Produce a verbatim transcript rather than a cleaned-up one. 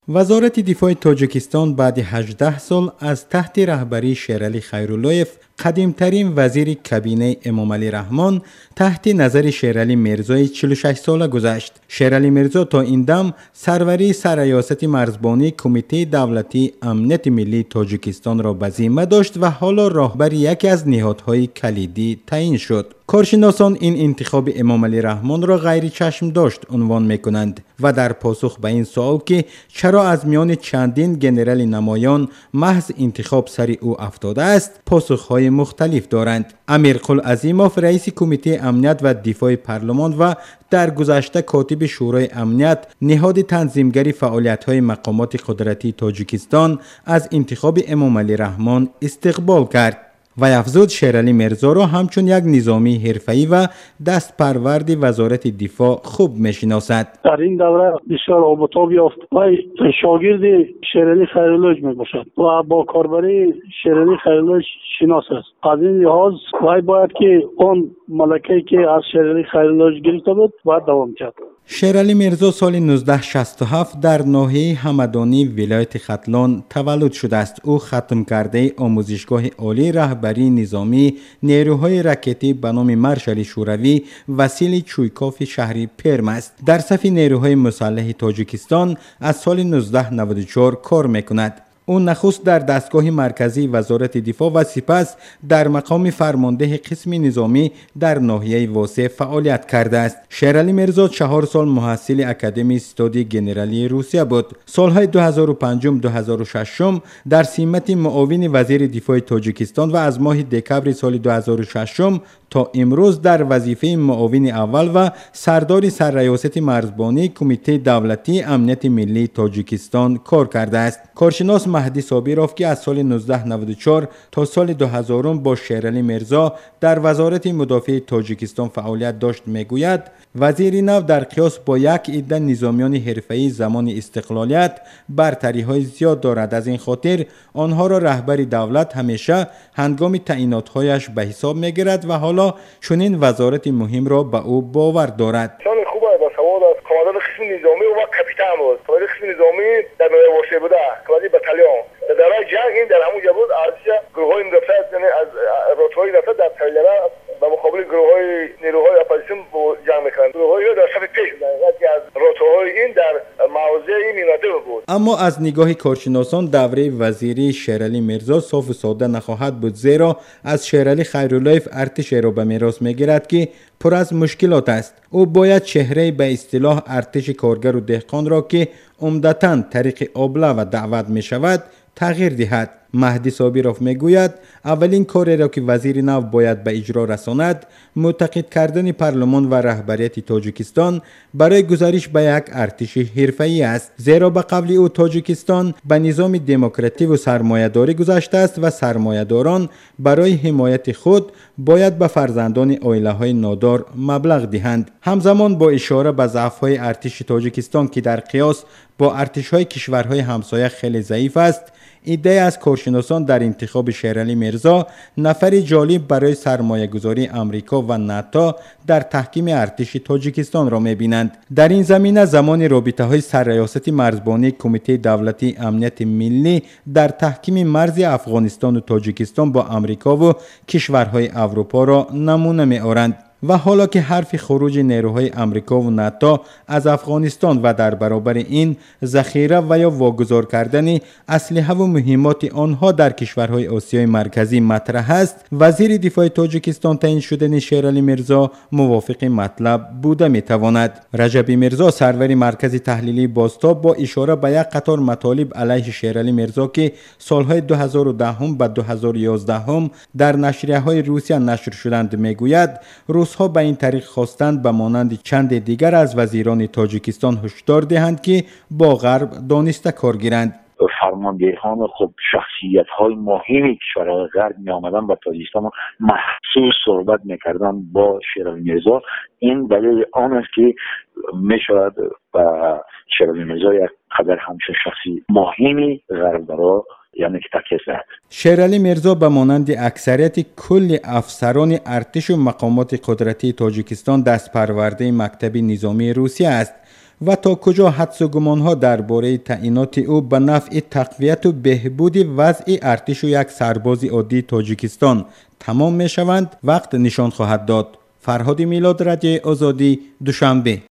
وزارت دفاع تاجیکستان بعد هجده سال از تحت رهبری شیرعلی خیراللهیف، قدیمترین وزیر کابینه امامعلی رحمان، تحت نظر شیرعلی میرزای چهل و شش ساله گذشت. شیرعلی میرزا تا این دم سروری سرریاست مرزبانی کمیته دولتی امنیت ملی تاجیکستان را به ذمه داشت و حالا راهبر یکی از نهادهای کلیدی تعیین شد. کارشناسان این انتخاب امامعلی رحمان را غیر چشم داشت عنوان میکنند و در پاسخ به این سوال که چرا از میان چندین گنرال نمایان محض انتخاب سر او افتاده است، پاسخهای مختلف دارند. امیرقل عظیموف رئیس کمیته امنیت و دفاع پارلمان و در گذشته کاتب شورای امنیت، نهاد تنظیمگری فعالیت‌های مقامات قدرتی تاجیکستان، از انتخاب امامعلی رحمان استقبال کرد و افزود شیرعلی میرزا را همچون یک نظامی حرفه‌ای و دست پرورد وزارت دفاع خوب میشناسد. در این دوره بسیار آب و تاب یافت و شاگرد شیرعلی خیراللهیف میباشد و با کاربری شیرعلی خیراللهیف شناس است. از این لحاظ وای باید که آن ملکه‌ای که از شیرعلی خیراللهیف گرفته بود باید دوام کرد. شیرعلی میرزا سال نوزده شصت و هفت در ناحیه همدانی ولایت ختلان تولد شده است. او ختم کرده آموزشگاه عالی رهبری نظامی نیروهای راکتی به نام مارشال شوروی وسیل چویکوف شهری پرم است. در صف نیروهای مسلح تاجیکستان از سال نوزده نود و چهار کار میکند. او نخست در دستگاه مرکزی وزارت دفاع و سپس در مقام فرمانده قسم نظامی در ناحیه واسع فعالیت کرده است. شیرعلی میرزا چهار سال محصل اکادمی استادی گنرالی روسیه بود. سالهای دو هزار و پنج و دو هزار و شش در سمت معاون وزیر دفاع تاجیکستان و از ماه دکبر سال دو هزار و شش تا امروز در وظیفه معاون اول و سردار سرریاست مرزبانی کمیته دولتی امنیت ملی تاجیکستان کار کرده است. کارشناس مهدی صابروف که از سال نوزده نود و چهار تا سال دو هزار با شیرعلی میرزا در وزارت مدافع تاجیکستان فعالیت داشت میگوید وزیر نو در قیاس با یک عده نظامیان حرفه‌ای زمان استقلالیت برتری‌های زیاد دارد. از این خاطر آنها را رهبر دولت همیشه هنگام تعیینات‌هایش به حساب می‌گیرد و حالا چنین وزارت مهم را به او باور دارد. کماندان قسم نظامی و کاپیتان بود. کماندان قسم نظامی در نوع واشه بوده. کماندان بتالیون. در دوران جنگ این در همونجا بود. ارتش گروه‌های مدافع یعنی از رتبه‌های دفاع در تریلرا با مقابل گروه‌های نیروهای اپوزیسیون جنگ می‌کردند. گروه‌های در صف پیش بودند. یکی از رتبه‌های این در موضع این مناطق بود. اما از نگاه کارشناسان دوره وزیری شیرعلی میرزا صاف و ساده نخواهد بود، زیرا از شیرعلی خیراللهیف ارتش را به میراث می‌گیرد که پر از مشکلات است. او باید چهره به اصطلاح ارتش کارگر و دهقان را که عمدتاً طریق آبله و دعوت می شود تغییر دهد. مهدی صابروف میگوید اولین کاری را که وزیر نو باید به اجرا رساند معتقد کردن پارلمان و رهبریت تاجیکستان برای گزارش به یک ارتش حرفه‌ای است، زیرا به قبل او تاجیکستان به نظام دموکراتیک و سرمایه‌داری گذشته است و سرمایه‌داران برای حمایت خود باید به فرزندان عائله‌های نادار مبلغ دهند. همزمان با اشاره به ضعف‌های ارتش تاجیکستان که در قیاس با ارتش‌های کشورهای همسایه خیلی ضعیف است، ایده از کارشناسان در انتخاب شیرعلی میرزا نفری جالب برای سرمایه گذاری امریکا و ناتو در تحکیم ارتش تاجیکستان را می‌بینند. در این زمینه زمان رابطه‌های سرریاست مرزبانی کمیته دولتی امنیت ملی در تحکیم مرز افغانستان و تاجیکستان با امریکا و کشورهای اروپا را نمونه می‌آورند. و حالا که حرف خروج نیروهای امریکا و ناتو از افغانستان و در برابر این ذخیره و یا واگذار کردن اسلحه و مهمات آنها در کشورهای آسیای مرکزی مطرح است، وزیر دفاع تاجیکستان تعیین شدن شیرعلی میرزا موافق مطلب بوده میتواند. رجبی میرزا سرور مرکز تحلیلی بازتاب با اشاره به یک قطار مطالب علیه شیرعلی میرزا که سالهای دو هزار و ده و دو هزار و یازده در نشریه‌های روسیه نشر شدند میگوید روس‌ها به این طریق خواستند به مانند چند دیگر از وزیران تاجیکستان هشدار دهند که با غرب دانسته کار گیرند. فرماندهان خب شخصیت های مهمی کشورهای غرب می آمدن و تاجیکستان رو محسوس صحبت میکردن با شیرعلی میرزا. این دلیل آن است که می شود و شیرعلی میرزا یک قدر همچون شخصی مهمی غرب را یعنی که تکیه زد. شیرعلی میرزا به مانند اکثریت کل افسران ارتش و مقامات قدرتی تاجیکستان دست پرورده مکتب نظامی روسیه است و تا کجا حدس و گمانها درباره تعیینات او به نفع تقویت و بهبود وضع ارتش و یک سرباز عادی تاجیکستان تمام می شوند وقت نشان خواهد داد. فرهاد میلاد، رادیو آزادی، دوشنبه.